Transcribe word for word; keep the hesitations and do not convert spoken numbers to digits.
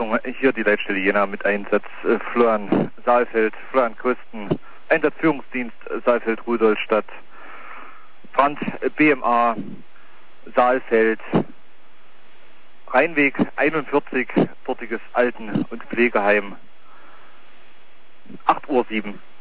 Achtung, hier die Leitstelle Jena mit Einsatz äh, Florian Saalfeld, Florian Kosten, Einsatzführungsdienst Saalfeld Rudolstadt, Franz B M A Saalfeld, Rheinweg einundvierzig, dortiges Alten- und Pflegeheim, acht Uhr sieben.